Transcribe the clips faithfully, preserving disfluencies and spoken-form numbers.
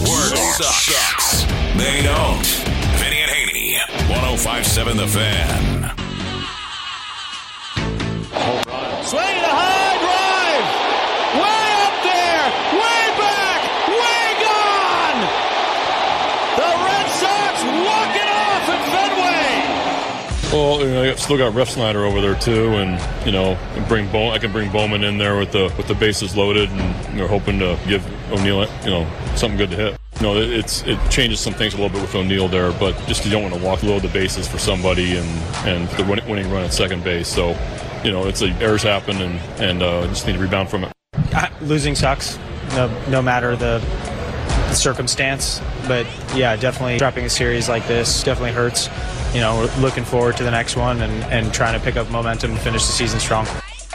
Word sucks. They don't. Vinny and Haney. one oh five point seven The Fan. Swing to high drive. Way up there. Way back. Way gone. The Red Sox walk it off at Fenway. Well, you know, I still got Ref Snyder over there too, and you know, bring Bow- I can bring Bowman in there with the with the bases loaded, and we're hoping to give O'Neill, you know, something good to hit. You know, it's it changes some things a little bit with O'Neill there, but just you don't want to walk load the bases for somebody and and the win- winning run at second base. So, you know, it's a, errors happen, and and uh, just need to rebound from it. Uh, losing sucks, no no matter the, the circumstance. But yeah, definitely dropping a series like this definitely hurts. You know, we're looking forward to the next one and, and trying to pick up momentum and finish the season strong.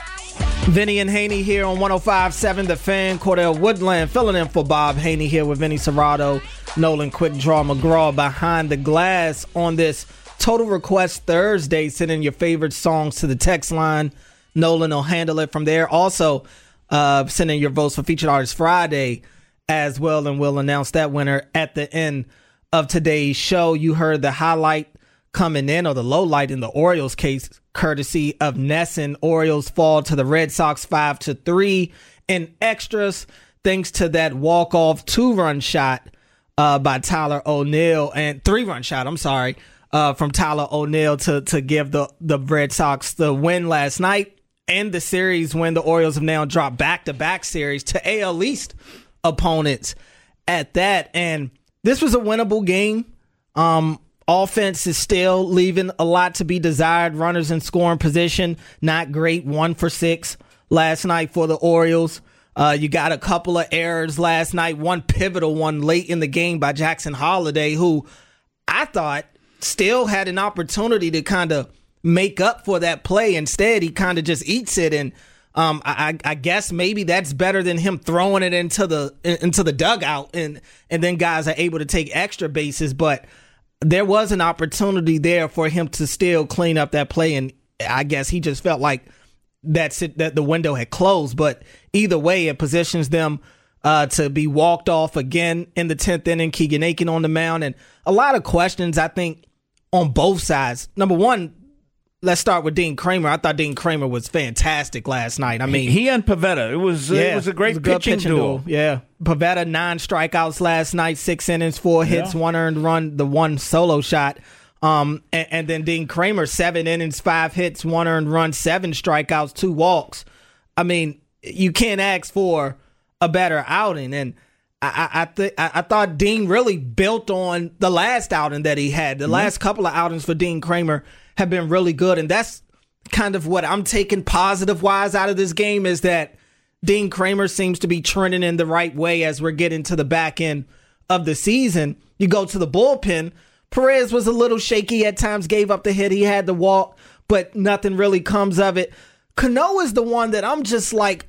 Vinny and Haney here on one oh five point seven The Fan. Cordell Woodland filling in for Bob Haney here with Vinny Serrato, Nolan Quick Draw McGraw behind the glass on this Total Request Thursday. Send in your favorite songs to the text line. Nolan will handle it from there. Also, uh, send in your votes for Featured Artist Friday as well, and we'll announce that winner at the end of today's show. You heard the highlight coming in, or the low light in the Orioles case, courtesy of Nesson. Orioles fall to the Red Sox five to three in extras, thanks to that walk-off two-run shot uh, by Tyler O'Neill, and three-run shot, I'm sorry, uh, from Tyler O'Neill to to give the, the Red Sox the win last night and the series when the Orioles have now dropped back-to-back series to A L East opponents at that. And this was a winnable game. Um, Offense is still leaving a lot to be desired. Runners in scoring position, not great. One for six last night for the Orioles. Uh, you got a couple of errors last night. One pivotal one late in the game by Jackson Holliday, who I thought still had an opportunity to kind of make up for that play. Instead, he kind of just eats it, and um, I, I guess maybe that's better than him throwing it into the into the dugout, and and then guys are able to take extra bases, but there was an opportunity there for him to still clean up that play, and I guess he just felt like that's it, that the window had closed. But either way, it positions them uh, to be walked off again in the tenth inning. Keegan Aiken on the mound, and a lot of questions, I think, on both sides. Number one, let's start with Dean Kramer. I thought Dean Kramer was fantastic last night. I mean, he, he and Pivetta, it was yeah, it was a great was a pitching, pitching duel. duel. Yeah, Pivetta nine strikeouts last night, six innings, four hits, yeah. one earned run, the one solo shot. Um, and, and then Dean Kramer, seven innings, five hits, one earned run, seven strikeouts, two walks. I mean, you can't ask for a better outing. And I I, th- I thought Dean really built on the last outing that he had. The mm-hmm. last couple of outings for Dean Kramer have been really good, and that's kind of what I'm taking positive-wise out of this game, is that Dean Kramer seems to be trending in the right way as we're getting to the back end of the season. You go to the bullpen, Perez was a little shaky at times, gave up the hit, he had the walk, but nothing really comes of it. Cano is the one that I'm just like,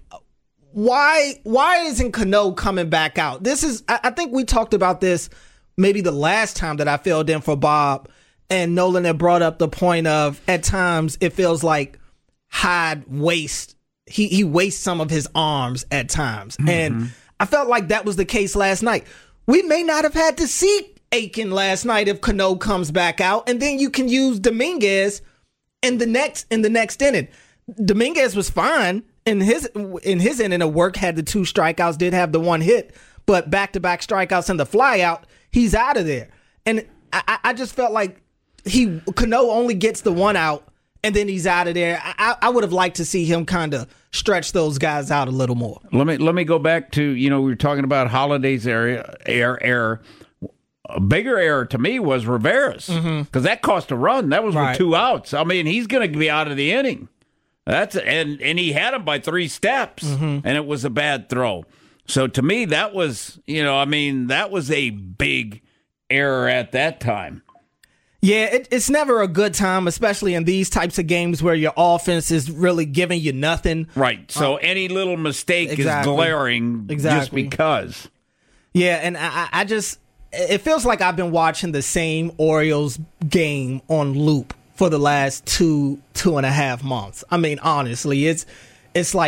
why why isn't Cano coming back out? This is, I, I think we talked about this maybe the last time that I filled in for Bob, and Nolan had brought up the point of, at times, it feels like Hyde wastes, he, he wastes some of his arms at times. Mm-hmm. And I felt like that was the case last night. We may not have had to see Aiken last night if Cano comes back out, and then you can use Dominguez in the next in the next inning. Dominguez was fine in his in his inning of work, had the two strikeouts, did have the one hit, but back-to-back strikeouts and the flyout, he's out of there. And I, I just felt like he Cano only gets the one out, and then he's out of there. I, I would have liked to see him kind of stretch those guys out a little more. Let me let me go back to, you know, we were talking about Holiday's area error. error. A bigger error to me was Rivera's, because mm-hmm. that cost a run. That was right. with two outs. I mean, he's going to be out of the inning. That's and and he had him by three steps, mm-hmm. and it was a bad throw. So to me, that was, you know, I mean, that was a big error at that time. Yeah, it, it's never a good time, especially in these types of games where your offense is really giving you nothing. Right. So um, any little mistake exactly. is glaring exactly. just because. Yeah, and I, I just, it feels like I've been watching the same Orioles game on loop for the last two, two and a half months. I mean, honestly, it's it's like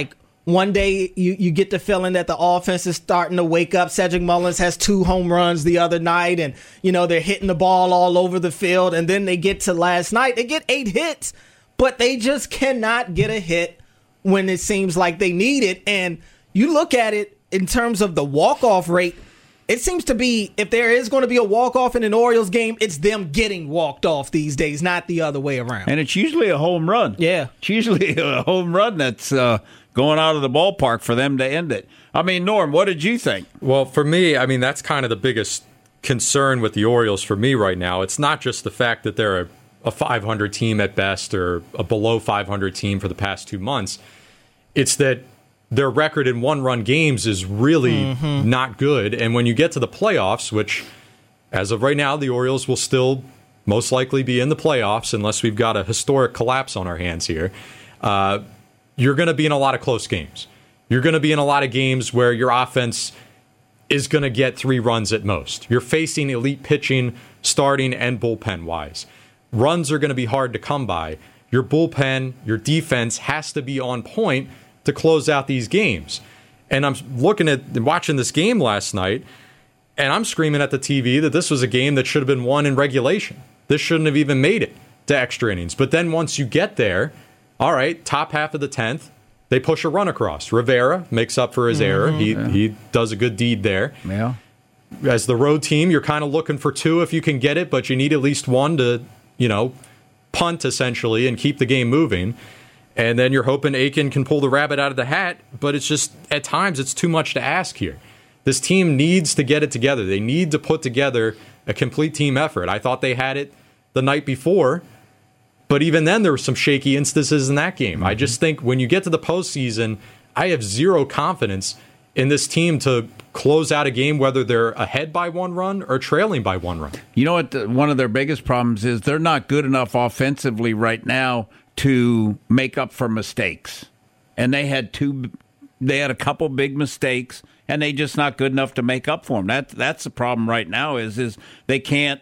One day you, you get the feeling that the offense is starting to wake up. Cedric Mullins has two home runs the other night, and, you know, they're hitting the ball all over the field. And then they get to last night. They get eight hits, but they just cannot get a hit when it seems like they need it. And you look at it in terms of the walk-off rate, it seems to be, if there is going to be a walk-off in an Orioles game, it's them getting walked off these days, not the other way around. And it's usually a home run. Yeah. It's usually a home run that's uh, going out of the ballpark for them to end it. I mean, Norm, what did you think? Well, for me, I mean, that's kind of the biggest concern with the Orioles for me right now. It's not just the fact that they're a, a five hundred team at best or a below five hundred team for the past two months. It's that their record in one-run games is really mm-hmm. not good. And when you get to the playoffs, which as of right now, the Orioles will still most likely be in the playoffs unless we've got a historic collapse on our hands here, uh, you're going to be in a lot of close games. You're going to be in a lot of games where your offense is going to get three runs at most. You're facing elite pitching, starting and bullpen-wise. Runs are going to be hard to come by. Your bullpen, your defense has to be on point to close out these games. And I'm looking at watching this game last night, and I'm screaming at the T V that this was a game that should have been won in regulation. This shouldn't have even made it to extra innings. But then once you get there, all right, top half of the tenth, they push a run across. Rivera makes up for his mm-hmm, error. He yeah. he does a good deed there. Yeah. As the road team, you're kind of looking for two if you can get it, but you need at least one to, you know, punt essentially and keep the game moving. And then you're hoping Aiken can pull the rabbit out of the hat, but it's just, at times, it's too much to ask here. This team needs to get it together. They need to put together a complete team effort. I thought they had it the night before, but even then there were some shaky instances in that game. Mm-hmm. I just think when you get to the postseason, I have zero confidence in this team to close out a game, whether they're ahead by one run or trailing by one run. You know what? The, one of their biggest problems is they're not good enough offensively right now to make up for mistakes. And they had two, they had a couple big mistakes, and they just not good enough to make up for them. That that's the problem right now. Is is they can't,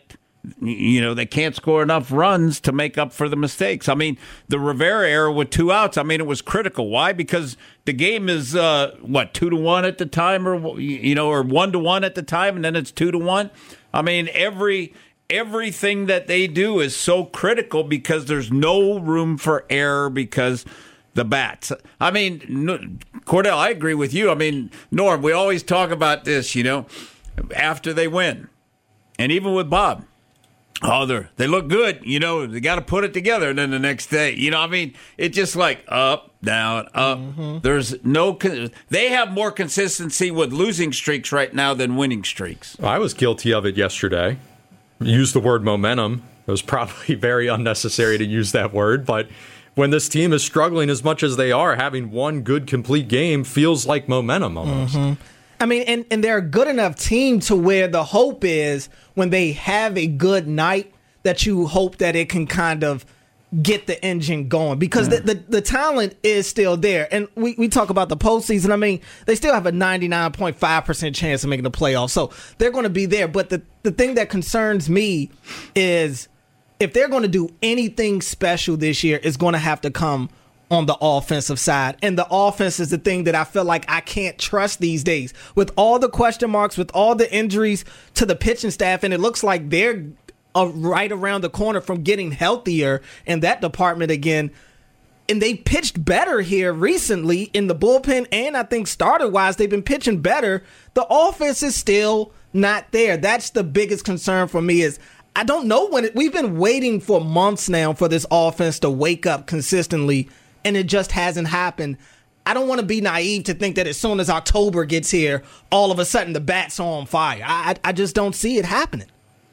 you know, they can't score enough runs to make up for the mistakes. I mean, the Rivera error with two outs, I mean, it was critical. Why? Because the game is uh, what two to one at the time, or you know, or one to one at the time, and then it's two to one. I mean, every. Everything that they do is so critical because there's no room for error because the bats. I mean, Cordell, I agree with you. I mean, Norm, we always talk about this, you know, after they win. And even with Bob, oh, they they look good. You know, they got to put it together. And then the next day, you know, I mean, it's just like up, down, up. Mm-hmm. There's no, they have more consistency with losing streaks right now than winning streaks. I was guilty of it yesterday. Use the word momentum. It was probably very unnecessary to use that word, but when this team is struggling as much as they are, having one good, complete game feels like momentum almost. Mm-hmm. I mean, and, and they're a good enough team to where the hope is when they have a good night that you hope that it can kind of get the engine going because yeah. the, the the talent is still there. And we, we talk about the postseason. I mean, they still have a ninety-nine point five percent chance of making the playoffs. So they're going to be there. But the, the thing that concerns me is if they're going to do anything special this year, it's going to have to come on the offensive side. And the offense is the thing that I feel like I can't trust these days. With all the question marks, with all the injuries to the pitching staff, and it looks like they're Uh, right around the corner from getting healthier in that department again. And they pitched better here recently in the bullpen, and I think starter-wise, they've been pitching better. The offense is still not there. That's the biggest concern for me is I don't know when it, we've been waiting for months now for this offense to wake up consistently, and it just hasn't happened. I don't want to be naive to think that as soon as October gets here, all of a sudden the bats are on fire. I, I just don't see it happening.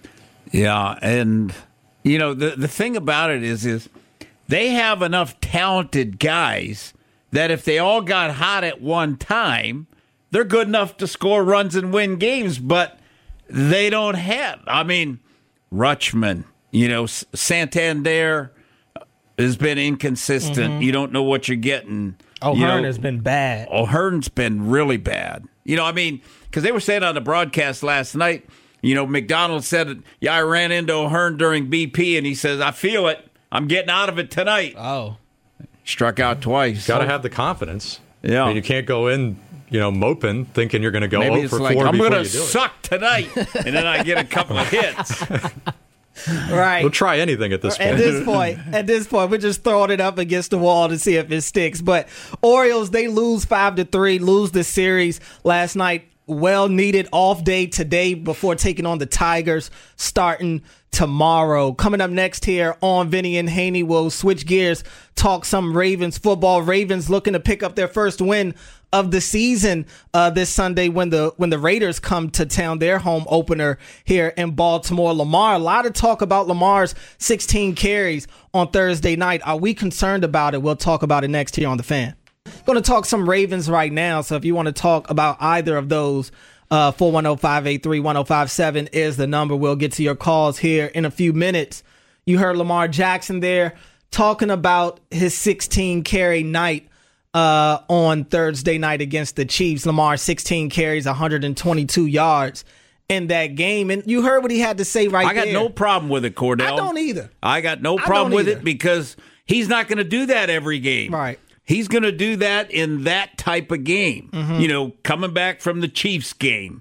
Yeah, and, you know, the the thing about it is, is they have enough talented guys that if they all got hot at one time, they're good enough to score runs and win games, but they don't have. I mean, Rutschman, you know, Santander has been inconsistent. Mm-hmm. You don't know what you're getting. O'Hearn you know, has been bad. O'Hearn's been really bad. You know, I mean, because they were saying on the broadcast last night, you know, McDonald said, yeah, I ran into O'Hearn during B P, and he says, I feel it. I'm getting out of it tonight. Oh. Struck out twice. Got to have the confidence. Yeah. I mean, you can't go in, you know, moping, thinking you're going to go Maybe oh it's for like, four I'm before gonna you do suck it. tonight, and then I get a couple of hits. Right. We'll try anything at this point. At this point, at this point, we're just throwing it up against the wall to see if it sticks. But Orioles, they lose five to three, lose the series last night. Well needed off day today before taking on the Tigers starting tomorrow. Coming up next here on Vinny and Haney, we'll switch gears, talk some Ravens football. Ravens looking to pick up their first win of the season uh, this Sunday when the when the Raiders come to town, their home opener here in Baltimore. Lamar, a lot of talk about Lamar's sixteen carries on Thursday night. Are we concerned about it? We'll talk about it next here on The Fan. Going to talk some Ravens right now, so if you want to talk about either of those, uh, four one zero, five eight three, one zero five seven is the number. We'll get to your calls here in a few minutes. You heard Lamar Jackson there talking about his sixteen carry night uh, on Thursday night against the Chiefs. Lamar, sixteen carries, one hundred twenty-two yards in that game. And you heard what he had to say right there. I got no problem with it, Cordell. I don't either. I got no problem with either. it because he's not going to do that every game. Right. He's going to do that in that type of game. Mm-hmm. You know, coming back from the Chiefs game,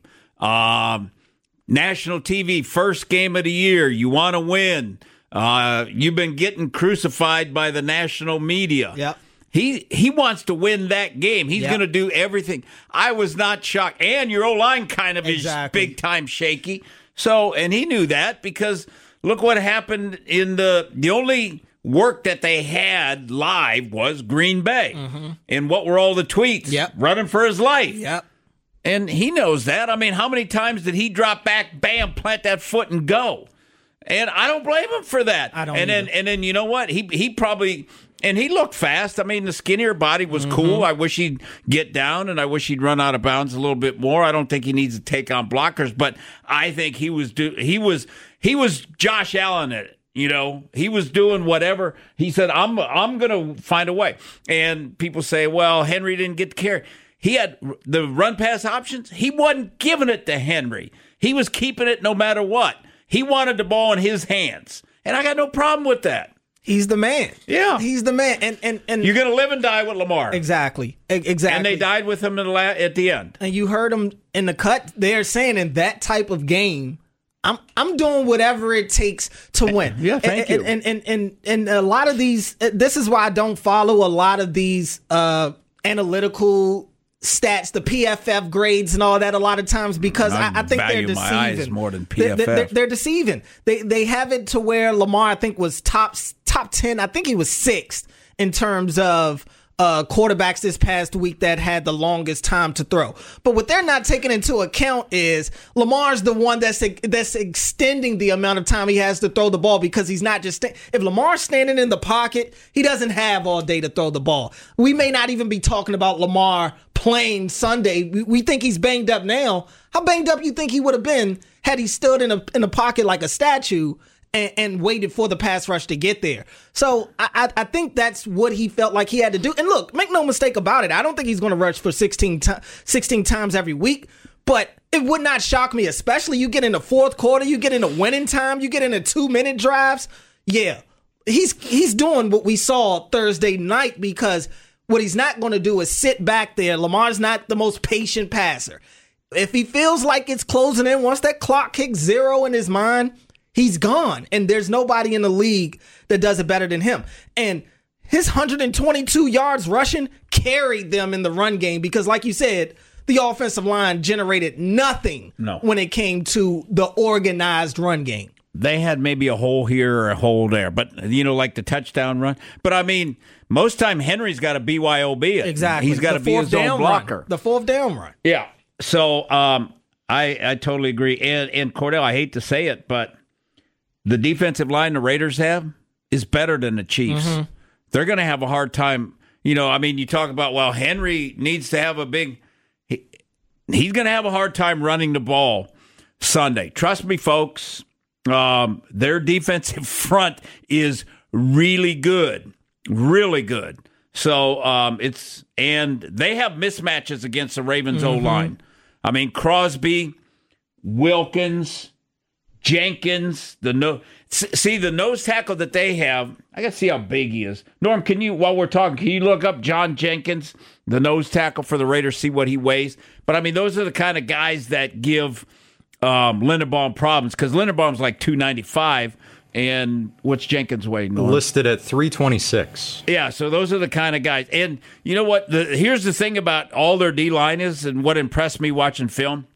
um, national T V, first game of the year. You want to win. Uh, you've been getting crucified by the national media. Yep. He he wants to win that game. He's Yep. going to do everything. I was not shocked. And your O-line kind of Exactly. is big-time shaky. So, and he knew that because look what happened in the the only work that they had live was Green Bay. Mm-hmm. And what were all the tweets? Yep. Running for his life. Yep. And he knows that. I mean, how many times did he drop back, bam, plant that foot and go? And I don't blame him for that. I don't And then, either. and then you know what? He he probably, and he looked fast. I mean, the skinnier body was Mm-hmm. cool. I wish he'd get down, and I wish he'd run out of bounds a little bit more. I don't think he needs to take on blockers, but I think he was do he was he was Josh Allen at it. You know, he was doing whatever. He said, I'm I'm going to find a way. And people say, well, Henry didn't get the carry. He had the run-pass options. He wasn't giving it to Henry. He was keeping it no matter what. He wanted the ball in his hands. And I got no problem with that. He's the man. Yeah. He's the man. And and, and You're going to live and die with Lamar. Exactly. E- Exactly. And they died with him in the la- at the end. And you heard them in the cut. They're saying in that type of game, I'm I'm doing whatever it takes to win. Yeah, thank and, you. And and, and and a lot of these, this is why I don't follow a lot of these uh, analytical stats, the P F F grades and all that a lot of times because I, I think they're value deceiving. my eyes more than They- P F F. They're, they're, they're deceiving. They they have it to where Lamar, I think, was top top ten. I think he was sixth in terms of uh, quarterbacks this past week that had the longest time to throw. But what they're not taking into account is Lamar's the one that's that's extending the amount of time he has to throw the ball because he's not just sta- if Lamar's standing in the pocket, he doesn't have all day to throw the ball. We may not even be talking about Lamar playing Sunday. We, we think he's banged up now. How banged up you think he would have been had he stood in a in a pocket like a statue and, and waited for the pass rush to get there? So I, I, I think that's what he felt like he had to do. And look, make no mistake about it. I don't think he's going to rush for sixteen, to, sixteen times every week, but it would not shock me, especially you get in the fourth quarter, you get into winning time, you get into two minute drives. Yeah, he's he's doing what we saw Thursday night because what he's not going to do is sit back there. Lamar's not the most patient passer. If he feels like it's closing in, once that clock kicks zero in his mind, he's gone. And there's nobody in the league that does it better than him. And his one hundred twenty-two yards rushing carried them in the run game because, like you said, the offensive line generated nothing No. when it came to the organized run game. They had maybe a hole here or a hole there, but, you know, like the touchdown run. But, I mean, most time Henry's got to B Y O B it. Exactly. He's got to The be fourth his own down blocker. run. The fourth down run. Yeah. So um, I, I totally agree. And, and Cordell, I hate to say it, but the defensive line the Raiders have is better than the Chiefs. Mm-hmm. They're going to have a hard time. You know, I mean, you talk about, well, Henry needs to have a big he, – he's going to have a hard time running the ball Sunday. Trust me, folks. Um, their defensive front is really good, really good. So um, it's and they have mismatches against the Ravens Mm-hmm. O line. I mean Crosby, Wilkins, Jenkins, the no see the nose tackle that they have. I got to see how big he is. Norm, can you, while we're talking, can you look up John Jenkins, the nose tackle for the Raiders, see what he weighs? But I mean, those are the kind of guys that give um, Linderbaum problems, because Linderbaum's like two ninety-five, and what's Jenkins weigh? Norm? Listed at three twenty-six. Yeah, so those are the kind of guys. And you know what? The, here's the thing about all their D-line is, and what impressed me watching film.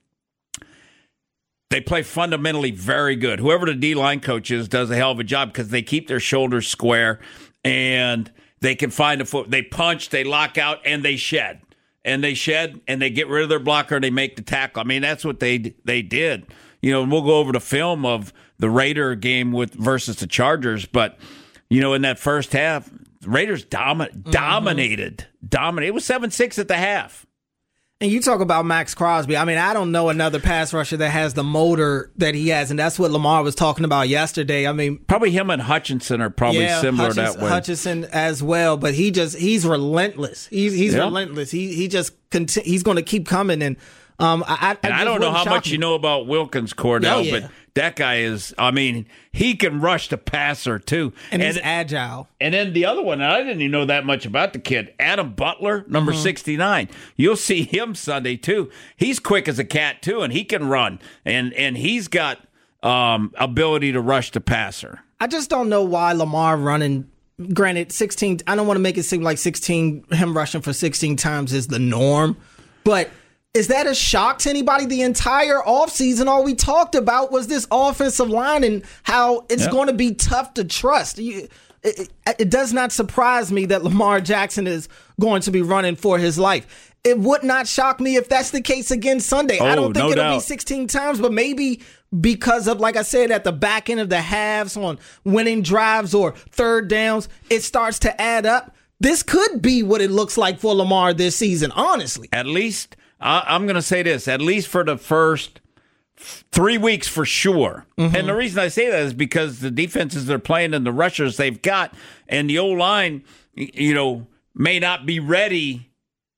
They play fundamentally very good. Whoever the D-line coach is does a hell of a job because they keep their shoulders square and they can find a foot. They punch, they lock out, and they shed. And they shed, and they get rid of their blocker, and they make the tackle. I mean, that's what they they did. You know, and we'll go over the film of the Raider game with versus the Chargers. But, you know, in that first half, the Raiders domi- mm-hmm. dominated. Dominated. It was seven six at the half. And you talk about Max Crosby. I mean, I don't know another pass rusher that has the motor that he has, and that's what Lamar was talking about yesterday. I mean, probably him and Hutchinson are probably yeah, similar Hutchins, that way. Hutchinson as well, but he just he's relentless. He's he's yeah. relentless. He he just conti- he's going to keep coming. And um, I I, and I don't know how much me. you know about Wilkins, Cordell, oh, yeah. but that guy is. I mean, he can rush the passer too, and, and he's and, agile. And then the other one, and I didn't even know that much about the kid, Adam Butler, number mm-hmm. sixty-nine. You'll see him Sunday too. He's quick as a cat too, and he can run, and and he's got um, ability to rush the passer. I just don't know why Lamar running. Granted, sixteen. I don't want to make it seem like sixteen. Him rushing for sixteen times is the norm, but. Is that a shock to anybody? The entire offseason, all we talked about was this offensive line and how it's yep. going to be tough to trust. You, it, it, it does not surprise me that Lamar Jackson is going to be running for his life. It would not shock me if that's the case again Sunday. Oh, I don't think no it'll doubt. be sixteen times, but maybe because of, like I said, at the back end of the halves on winning drives or third downs, it starts to add up. This could be what it looks like for Lamar this season, honestly. At least... I'm going to say this, at least for the first three weeks for sure. Mm-hmm. And the reason I say that is because the defenses they're playing and the rushers they've got and the O-line, you know, may not be ready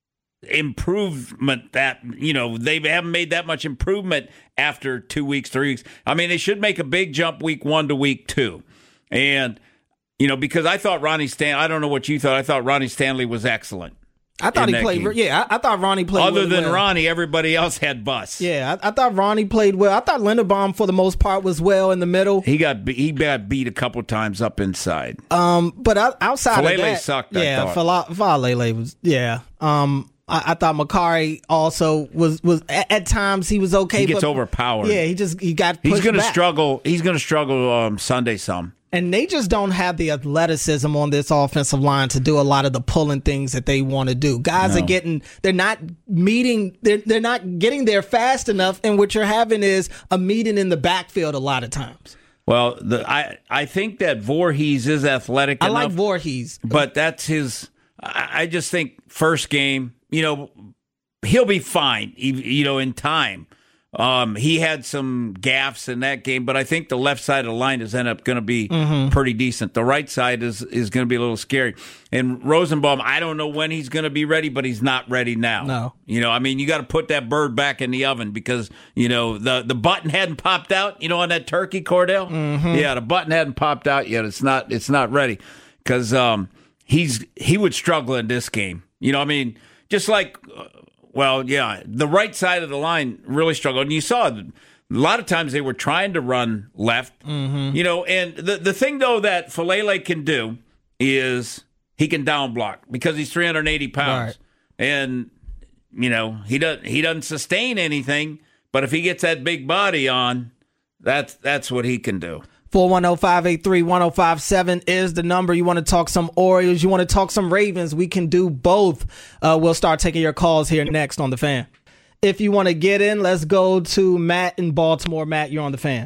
improvement that, you know, they haven't made that much improvement after two weeks, three weeks. I mean, they should make a big jump week one to week two. And, you know, because I thought Ronnie Stanley, I don't know what you thought, I thought Ronnie Stanley was excellent. I thought he played. Game. Yeah, I, I thought Ronnie played. Other really than well. Ronnie, everybody else had busts. Yeah, I, I thought Ronnie played well. I thought Linderbaum, for the most part, was well in the middle. He got he got beat a couple times up inside. Um, but outside Falele of that, sucked. Yeah, I thought. Falele was. Yeah. Um, I, I thought Makari also was was at, at times he was okay. He gets but, overpowered. Yeah, he just he got. He's going to struggle. He's going to struggle um, Sunday some. And they just don't have the athleticism on this offensive line to do a lot of the pulling things that they want to do. Guys no. are getting, they're not meeting, they're, they're not getting there fast enough. And what you're having is a meeting in the backfield a lot of times. Well, the, I, I think that Voorhees is athletic I enough. like Voorhees. But that's his, I, I just think first game, you know, he'll be fine, you know, in time. Um, he had some gaffes in that game, but I think the left side of the line is end up going to be mm-hmm. pretty decent. The right side is, is going to be a little scary. And Rosenbaum, I don't know when he's going to be ready, but he's not ready now. No. You know, I mean, you got to put that bird back in the oven because, you know, the, the button hadn't popped out, you know, on that turkey, Cordell. Mm-hmm. Yeah, the button hadn't popped out yet. It's not, it's not ready because um, he's, he would struggle in this game. You know, I mean, just like, uh, Well, yeah, the right side of the line really struggled. And you saw a lot of times they were trying to run left. Mm-hmm. You know, and the, the thing, though, that Falele can do is he can down block because he's three hundred eighty pounds. Right. And, you know, he doesn't, he doesn't sustain anything. But if he gets that big body on, that's, that's what he can do. four one zero, five eight three, one zero five seven is the number. You want to talk some Orioles, you want to talk some Ravens, we can do both. Uh, we'll start taking your calls here next on The Fan. If you want to get in, let's go to Matt in Baltimore. Matt, you're on The Fan.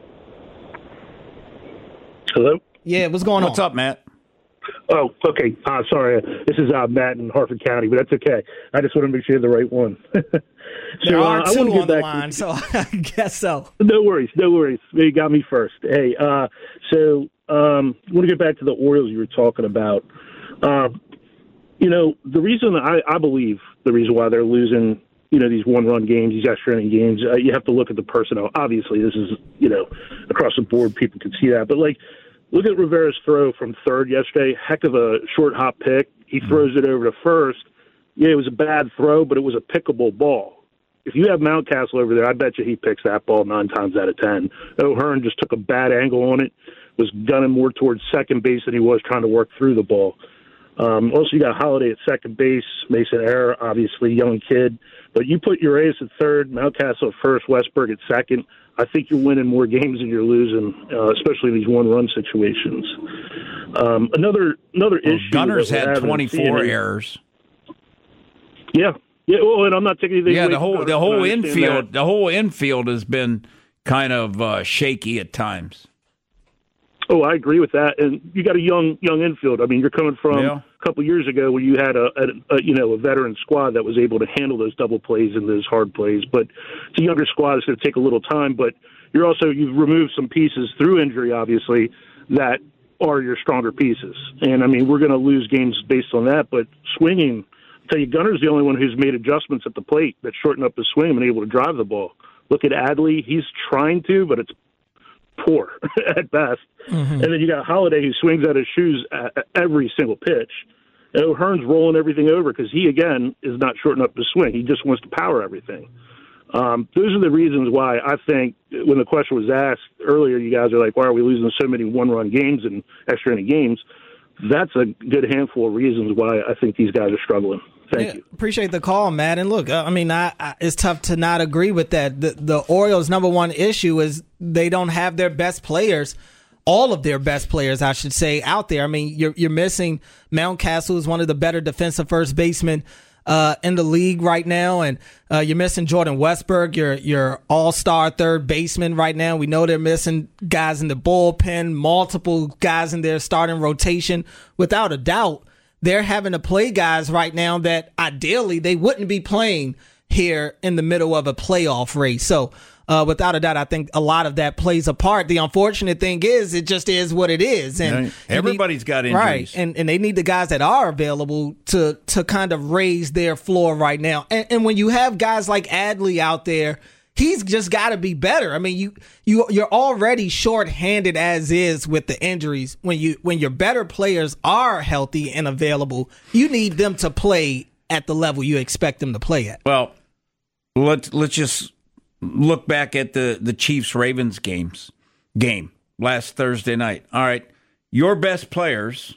Hello? Yeah, what's going what's on? What's up, Matt? Oh, okay. Uh, sorry. This is uh, Matt in Harford County, but that's okay. I just want to make sure you have the right one. There so, are uh, two I on the back line, to, so I guess so. No worries, no worries. You got me first. Hey, uh, so um, I want to get back to the Orioles you were talking about. Uh, you know, the reason I, I believe the reason why they're losing you know, these one-run games, these extra-inning games, uh, you have to look at the personnel. Obviously, this is, you know, across the board, people can see that. But, like, look at Rivera's throw from third yesterday. Heck of a short hop pick. He throws it over to first. Yeah, it was a bad throw, but it was a pickable ball. If you have Mountcastle over there, I bet you he picks that ball nine times out of ten. O'Hearn just took a bad angle on it, was gunning more towards second base than he was trying to work through the ball. Um, also, you got Holiday at second base, Mason Eyre, obviously, young kid. But you put Urias at third, Mountcastle at first, Westberg at second. I think you're winning more games than you're losing, uh, especially these one-run situations. Um, another another well, issue. Gunners had twenty-four errors. Yeah, yeah. Well, and I'm not taking anything. Yeah, away the whole from the whole Gunners, infield, the whole infield has been kind of uh, shaky at times. Oh, I agree with that. And you got a young young infield. I mean, you're coming from yeah. a couple years ago where you had a, a, a you know a veteran squad that was able to handle those double plays and those hard plays. But it's a younger squad. It's going to take a little time. But you're also you've removed some pieces through injury, obviously, that are your stronger pieces. And I mean, we're going to lose games based on that. But swinging, I tell you, Gunner's the only one who's made adjustments at the plate that shortened up his swing and been able to drive the ball. Look at Adley; he's trying to, but it's poor at best. Mm-hmm. And then you got Holiday who swings at his shoes at every single pitch. And O'Hearn's rolling everything over because he, again, is not shortening up his swing. He just wants to power everything. Um, those are the reasons why I think when the question was asked earlier, you guys are like, why are we losing so many one-run games and extra-inning games? That's a good handful of reasons why I think these guys are struggling. Thank yeah, you. Appreciate the call, Matt. And look, I mean, I, I, it's tough to not agree with that. The, the Orioles' number one issue is they don't have their best players, all of their best players, I should say, out there. I mean, you're you're missing Mountcastle, who's one of the better defensive first basemen uh, in the league right now, and uh, you're missing Jordan Westberg, your your all-star third baseman right now. We know they're missing guys in the bullpen, multiple guys in their starting rotation. Without a doubt, they're having to play guys right now that ideally they wouldn't be playing here in the middle of a playoff race. So uh, without a doubt, I think a lot of that plays a part. The unfortunate thing is it just is what it is. And yeah, everybody's need, got injuries. Right. And, and they need the guys that are available to, to kind of raise their floor right now. And, and when you have guys like Adley out there, he's just got to be better. I mean, you you you're already shorthanded as is with the injuries. When you when your better players are healthy and available, you need them to play at the level you expect them to play at. Well, let's let's just look back at the the Chiefs Ravens games game last Thursday night. All right, your best players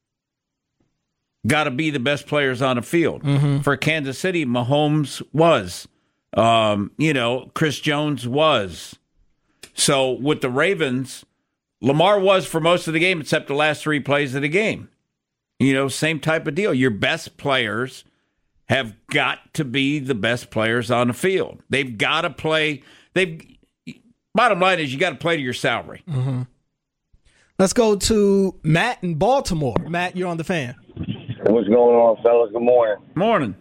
got to be the best players on the field. Mm-hmm. For Kansas City, Mahomes was. Um, you know, Chris Jones was. So with the Ravens, Lamar was for most of the game except the last three plays of the game. You know, same type of deal. Your best players have got to be the best players on the field. They've got to play. They've. Bottom line is you got to play to your salary. Mm-hmm. Let's go to Matt in Baltimore. Matt, you're on the Fan. What's going on, fellas? Good morning. Morning.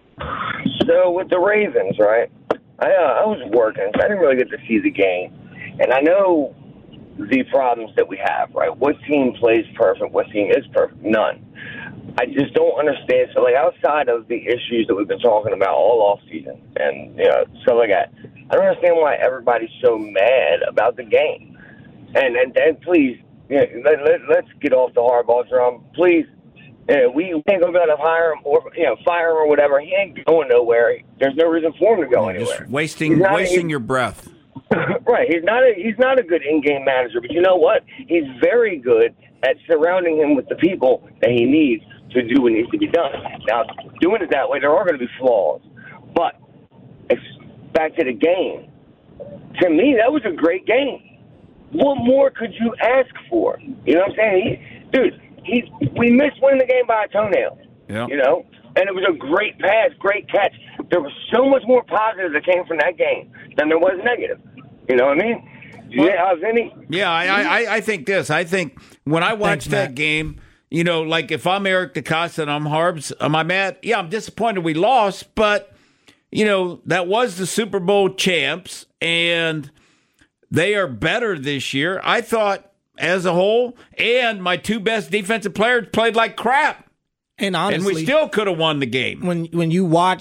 So with the Ravens, right, I uh, I was working. So I didn't really get to see the game. And I know the problems that we have, right? What team plays perfect? What team is perfect? None. I just don't understand. So, like, outside of the issues that we've been talking about all offseason and, you know, stuff like that, I don't understand why everybody's so mad about the game. And, and, and please, you know, let, let, let's get off the hardball drum. Please. Yeah, we ain't gonna be able to hire him or you know fire him or whatever. He ain't going nowhere. There's no reason for him to go anywhere. Just wasting wasting a, your breath. Right. He's not a he's not a good in-game manager, but you know what? He's very good at surrounding him with the people that he needs to do what needs to be done. Now, doing it that way, there are going to be flaws. But it's back to the game. To me, that was a great game. What more could you ask for? You know what I'm saying? He, dude. He's, we missed winning the game by a toenail, yeah. you know, and it was a great pass, great catch. There was so much more positive that came from that game than there was negative. You know what I mean? Well, yeah, Vinny? Yeah, I, I, I think this. I think when I watched Thanks, that Matt. game, you know, like if I'm Eric DeCosta and I'm Harbs, am I mad? Yeah, I'm disappointed we lost, but, you know, that was the Super Bowl champs, and they are better this year. I thought, as a whole, and my two best defensive players played like crap. And honestly, and we still could have won the game. When when you watch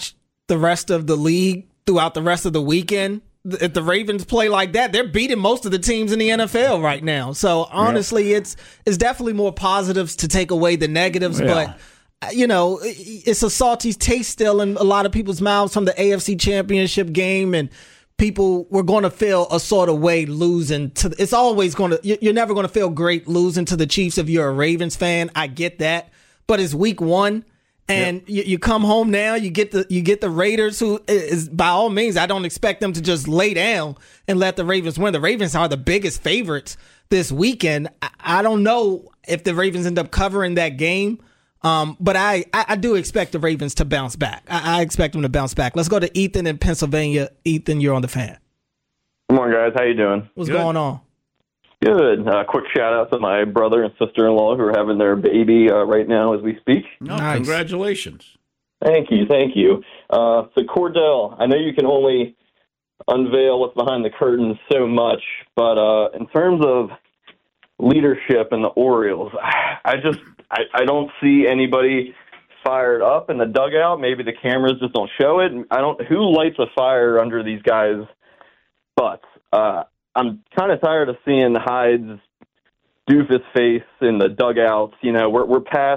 the rest of the league throughout the rest of the weekend, if the Ravens play like that, they're beating most of the teams in the N F L right now. So honestly, yeah. it's it's definitely more positives to take away the negatives. Yeah. But, you know, it's a salty taste still in a lot of people's mouths from the A F C Championship game. And people were going to feel a sort of way losing to. It's always going to. You're never going to feel great losing to the Chiefs if you're a Ravens fan. I get that. But it's week one. And yep. you, you come home now, you get the you get the Raiders, who is by all means, I don't expect them to just lay down and let the Ravens win. The Ravens are the biggest favorites this weekend. I, I don't know if the Ravens end up covering that game, um, but I, I, I do expect the Ravens to bounce back. I, I expect them to bounce back. Let's go to Ethan in Pennsylvania. Ethan, you're on the Fan. Good morning, guys. How you doing? What's Good. going on? Good. Uh, quick shout out to my brother and sister-in-law who are having their baby uh, right now as we speak. Oh, nice. Congratulations. Thank you. Thank you. Uh, so, Cordell, I know you can only unveil what's behind the curtain so much, but uh, in terms of leadership in the Orioles, I just I, I don't see anybody fired up in the dugout. Maybe the cameras just don't show it. I don't. Who lights a fire under these guys' butts? Uh, I'm kind of tired of seeing Hyde's doofus face in the dugouts. You know, we're we're past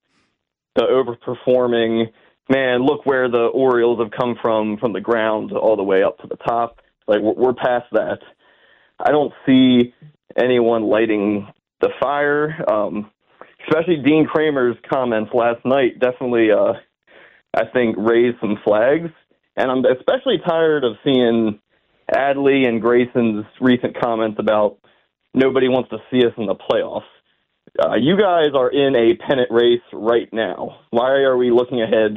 the overperforming. Man, look where the Orioles have come from, from the ground all the way up to the top. Like, we're, we're past that. I don't see anyone lighting the fire. Um, especially Dean Kramer's comments last night definitely, uh, I think, raised some flags. And I'm especially tired of seeing Adley and Grayson's recent comments about nobody wants to see us in the playoffs. Uh, you guys are in a pennant race right now. Why are we looking ahead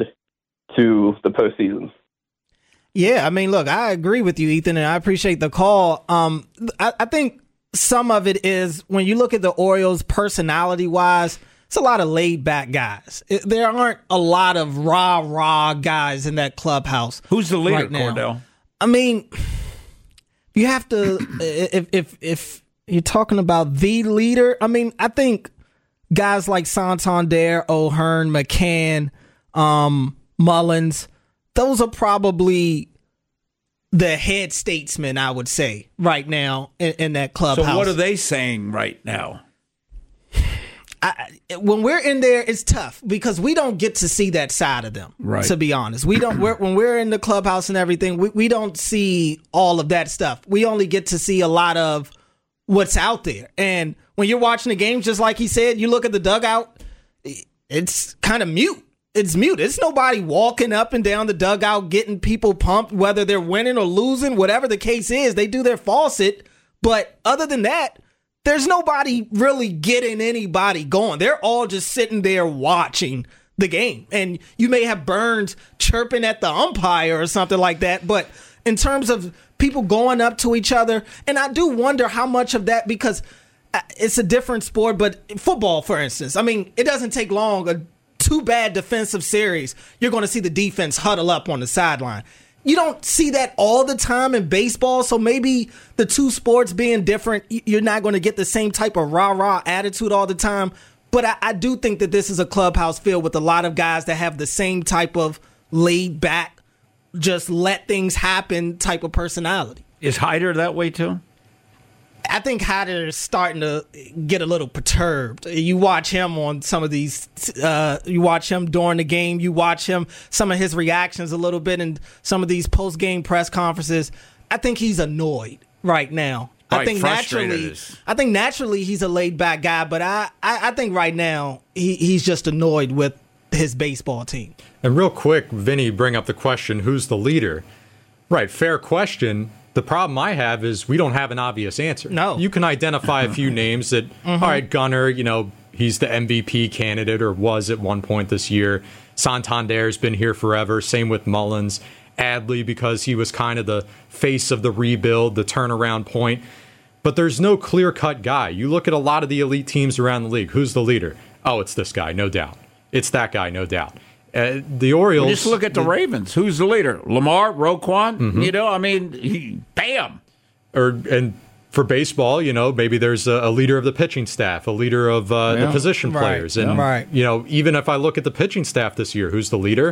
to the postseason? Yeah, I mean, look, I agree with you, Ethan, and I appreciate the call. Um, I, I think some of it is when you look at the Orioles personality-wise, it's a lot of laid-back guys. It, there aren't a lot of rah-rah guys in that clubhouse. Who's the leader, right now. Cordell? I mean, you have to, if if if you're talking about the leader, I mean, I think guys like Santander, O'Hearn, McCann, um, Mullins, those are probably the head statesmen, I would say, right now in, in that clubhouse. So what are they saying right now? I, when we're in there, it's tough because we don't get to see that side of them. Right. To be honest, we don't. We're, when we're in the clubhouse and everything, we, we don't see all of that stuff. We only get to see a lot of what's out there. And when you're watching the games, just like he said, you look at the dugout, it's kind of mute. It's mute. It's nobody walking up and down the dugout getting people pumped, whether they're winning or losing, whatever the case is. They do their faucet, but other than that, there's nobody really getting anybody going. They're all just sitting there watching the game. And you may have Burns chirping at the umpire or something like that. But in terms of people going up to each other, and I do wonder how much of that, because it's a different sport, but football, for instance, I mean, it doesn't take long. A two bad defensive series, you're going to see the defense huddle up on the sideline. You don't see that all the time in baseball, so maybe the two sports being different, you're not going to get the same type of rah-rah attitude all the time. But I, I do think that this is a clubhouse filled with a lot of guys that have the same type of laid-back, just let things happen type of personality. Is Hyder that way too? I think Hyder is starting to get a little perturbed. You watch him on some of these, uh, you watch him during the game, you watch him, some of his reactions a little bit in some of these post-game press conferences. I think he's annoyed right now. Right, I think naturally, I think naturally he's a laid-back guy, but I, I, I think right now he, he's just annoyed with his baseball team. And real quick, Vinny, bring up the question, who's the leader? Right, fair question. The problem I have is we don't have an obvious answer. No. You can identify a few names that, mm-hmm. all right, Gunnar, you know, he's the M V P candidate or was at one point this year. Santander's been here forever. Same with Mullins. Adley, because he was kind of the face of the rebuild, the turnaround point. But there's no clear-cut guy. You look at a lot of the elite teams around the league. Who's the leader? Oh, it's this guy, no doubt. It's that guy, no doubt. Uh, the Orioles... Well, just look at the, the Ravens. Who's the leader? Lamar, Roquan? Mm-hmm. You know, I mean, he, bam! Or and for baseball, you know, maybe there's a, a leader of the pitching staff, a leader of uh, yeah. the position right. players. And, right. you know, even if I look at the pitching staff this year, who's the leader?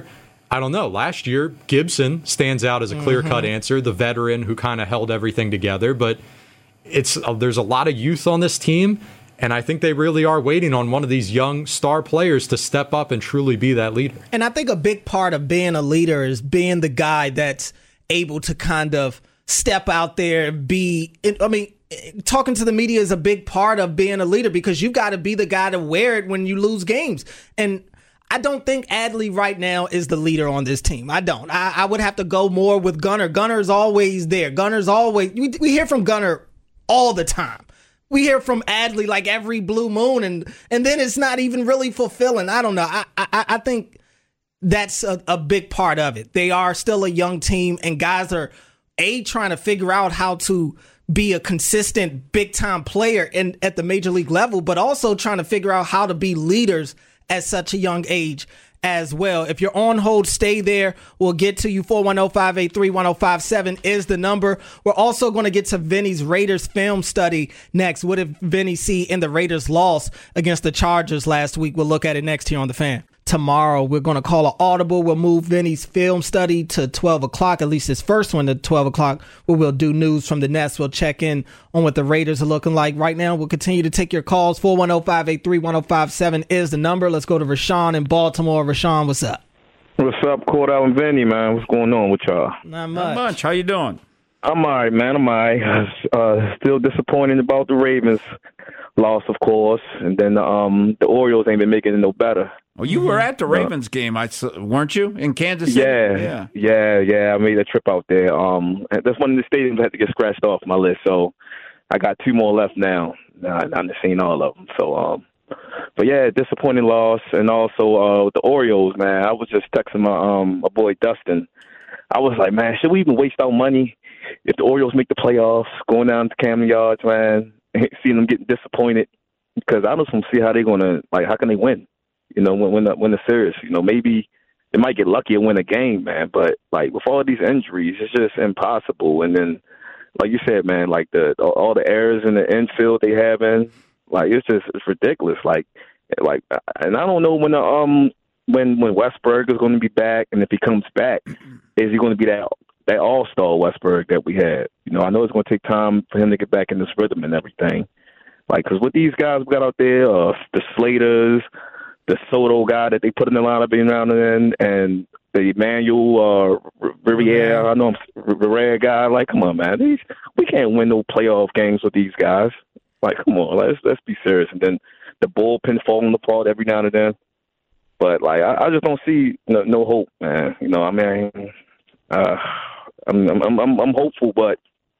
I don't know. Last year, Gibson stands out as a clear-cut Mm-hmm. answer, the veteran who kind of held everything together. But it's uh, there's a lot of youth on this team, and I think they really are waiting on one of these young star players to step up and truly be that leader. And I think a big part of being a leader is being the guy that's able to kind of step out there and be, I mean, talking to the media is a big part of being a leader because you've got to be the guy to wear it when you lose games. And I don't think Adley right now is the leader on this team. I don't. I, I would have to go more with Gunner. Gunner's always there. Gunner's always, we, we hear from Gunner all the time. We hear from Adley like every blue moon, and and then it's not even really fulfilling. I don't know. I I, I think that's a, a big part of it. They are still a young team, and guys are, A, trying to figure out how to be a consistent big-time player in at the major league level, but also trying to figure out how to be leaders at such a young age as well. If you're on hold, stay there. We'll get to you. four one zero, five eight three, one zero five seven is the number. We're also going to get to Vinny's Raiders film study next. What did Vinny see in the Raiders' loss against the Chargers last week? We'll look at it next here on The Fan. Tomorrow, we're going to call an audible. We'll move Vinny's film study to twelve o'clock, at least his first one to twelve o'clock, where we'll do news from the Nets. We'll check in on what the Raiders are looking like right now. We'll continue to take your calls. four one zero, five eight three, one zero five seven is the number. Let's go to Rashawn in Baltimore. Rashawn, what's up? What's up, Cordell and Vinny, man? What's going on with y'all? Not much. Not much. How you doing? I'm all right, man. I'm all right. Uh, still disappointed about the Ravens loss, of course. And then um, the Orioles ain't been making it no better. Well, you were at the Ravens game, I weren't you, in Kansas City? Yeah, yeah, yeah, yeah. I made a trip out there. Um, that's one of the stadiums I had to get scratched off my list. So I got two more left now. Nah, I've seen all of them. So, um, but yeah, disappointing loss. And also uh, with the Orioles, man, I was just texting my um my boy Dustin. I was like, man, should we even waste our money if the Orioles make the playoffs, going down to Camden Yards, man, seeing them getting disappointed? Because I just want to see how they're going to, like, how can they win? You know, when when the, when the series, you know, maybe they might get lucky and win a game, man. But like with all these injuries, it's just impossible. And then, like you said, man, like the all the errors in the infield they having, like it's just it's ridiculous. Like, like, and I don't know when the um when when Westberg is going to be back, and if he comes back, is he going to be that that all star Westberg that we had? You know, I know it's going to take time for him to get back in this rhythm and everything. Like, because with these guys we got out there, uh, the Slaters, the Soto guy that they put in the lineup every now and then, and the Emmanuel uh, Riviere, I know I'm Riviere guy. Like, come on, man, these, we can't win no playoff games with these guys. Like, come on, let's let's be serious. And then the bullpen falling apart every now and then. But like, I, I just don't see no, no hope, man. You know, I mean, uh, I'm, I'm I'm I'm hopeful, but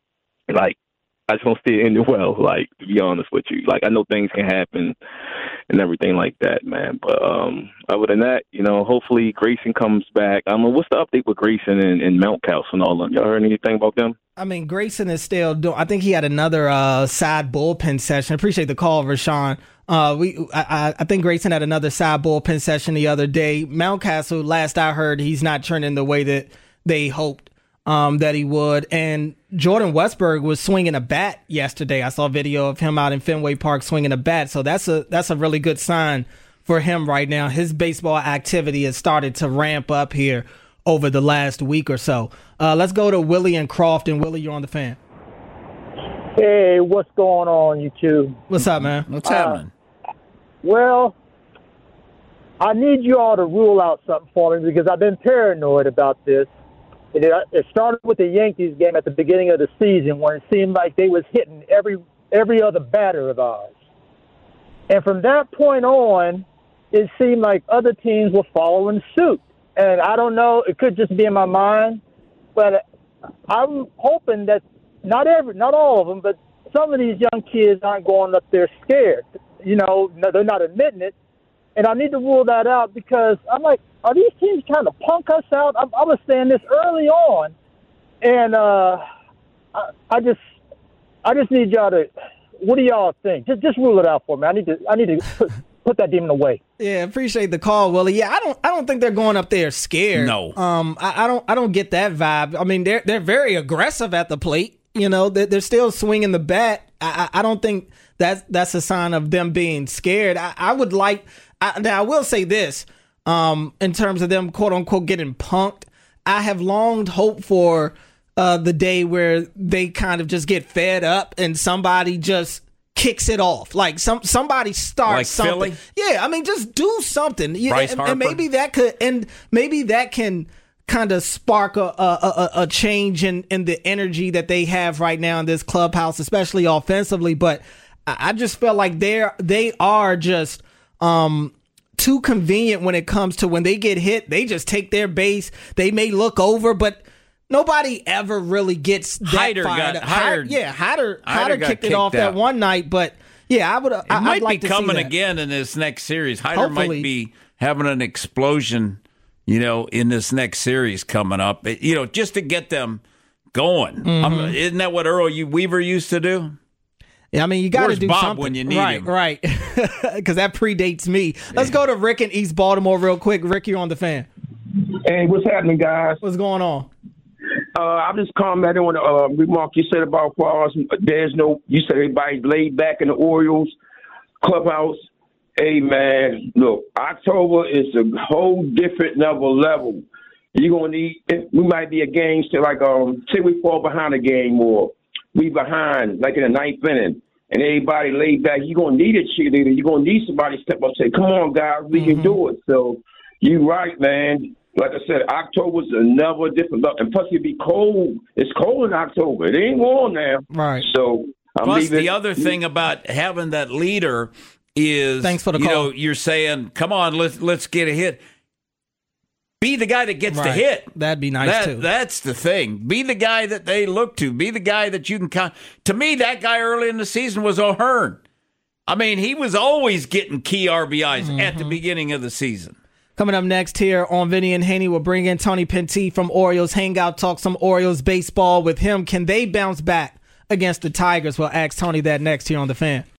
like, I just don't see it ending well, like, to be honest with you. Like, I know things can happen and everything like that, man. But um, other than that, you know, hopefully Grayson comes back. I mean, what's the update with Grayson and, and Mountcastle and all of them? Y'all heard anything about them? I mean, Grayson is still doing, I think he had another uh, side bullpen session. Appreciate the call, Rashawn. Uh, we, I, I think Grayson had another side bullpen session the other day. Mountcastle, last I heard, he's not turning the way that they hoped um, that he would. And Jordan Westberg was swinging a bat yesterday. I saw a video of him out in Fenway Park swinging a bat. So that's a that's a really good sign for him right now. His baseball activity has started to ramp up here over the last week or so. Uh, let's go to Willie and Crofton. Willie, you're on The Fan. Hey, what's going on, you two? What's up, man? What's happening? Uh, well, I need you all to rule out something for me because I've been paranoid about this. It, it started with the Yankees game at the beginning of the season when it seemed like they was hitting every every other batter of ours. And from that point on, it seemed like other teams were following suit. And I don't know, it could just be in my mind, but I'm hoping that not every, not all of them, but some of these young kids aren't going up there scared. You know, they're not admitting it. And I need to rule that out because I'm like, are these teams trying to punk us out? I, I was saying this early on, and uh, I, I just, I just need y'all to. What do y'all think? Just, just rule it out for me. I need to, I need to put, put that demon away. Yeah, appreciate the call, Willie. Yeah, I don't, I don't think they're going up there scared. No, um, I, I don't, I don't get that vibe. I mean, they're, they're very aggressive at the plate. You know, they're, they're still swinging the bat. I, I, I don't think that's that's a sign of them being scared. I, I would like. I, now, I will say this. um, in terms of them, quote unquote, getting punked. I have long hoped for uh, the day where they kind of just get fed up and somebody just kicks it off. Like some somebody starts like something. Philly? Yeah, I mean, just do something. Yeah, Bryce and, Harper? and maybe that could, and maybe that can kind of spark a, a, a, a change in, in the energy that they have right now in this clubhouse, especially offensively. But I, I just feel like they're they are just um, too convenient when it comes to when they get hit. They just take their base. They may look over, but nobody ever really gets that Hyder fired got up. hired. Yeah, Hyder, Hyder Hyder got kicked it kicked off that out. one night, but yeah, I would. It I, might I'd like be to coming see that. again in this next series. Hyder Hopefully. might be having an explosion, you know, in this next series coming up. It- you know, just to get them going. Mm-hmm. Um, isn't that what Earl Weaver used to do? Yeah, I mean, you got to Where's do Bob something when you need right, him? right? Because that predates me. Let's go to Rick in East Baltimore real quick. Rick, you're on the Fan. Hey, what's happening, guys? What's going on? Uh, I'm just commenting on the uh, remark you said about Flores. There's no, you said everybody's laid back in the Orioles clubhouse. Hey, man, look, October is a whole different level level. You're going to need, we might be a game still like, um, say we fall behind a game or we behind, like in the ninth inning, and everybody laid back. You're going to need a cheerleader. You're going to need somebody to step up and say, come on, guys, we Mm-hmm. can do it. So you're right, man. Like I said, October's another different level. And plus, it'd be cold. It's cold in October. It ain't warm now. Right. So I'm Plus, leaving- the other thing about having that leader is, Thanks for the you call. know, you're saying, come on, let's let's get a hit. Be the guy that gets the Right. hit. That'd be nice, That- too. That's the thing. Be the guy that they look to. Be the guy that you can count. To me, that guy early in the season was O'Hearn. I mean, he was always getting key R B Is Mm-hmm. at the beginning of the season. Coming up next here on Vinny and Haney, we'll bring in Tony Penty from Orioles Hangout, talk some Orioles baseball with him. Can they bounce back against the Tigers? We'll ask Tony that next here on The Fan.